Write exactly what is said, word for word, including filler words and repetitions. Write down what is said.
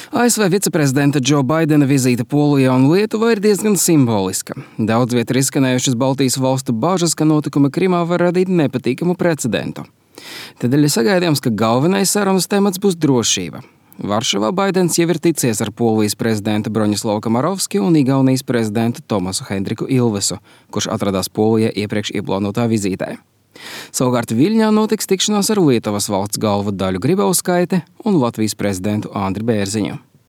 A S V viceprezidenta Džo Baidena vizīte Polijā un Lietuvā ir diezgan simboliska. Daudz viet ir izskanējušas Baltijas valstu bažas, ka notikumi Krimā var radīt nepatīkamu precedentu. Tādēļ ir sagaidāms, ka galvenais sarunas temats būs drošība. Varšavā Baidens jau ir ticies ar Polijas prezidentu Broņislavu Komarovski un Igaunijas prezidentu Tomasu Hendriku Ilvesu, kurš atradās Polijā iepriekš ieplānotā vizītē. Savukārt Viļņā notiks tikšanās ar Lietuvas valsts galvu Daļu Gribauskaiti un Latvijas prezidentu Andri Bērziņu.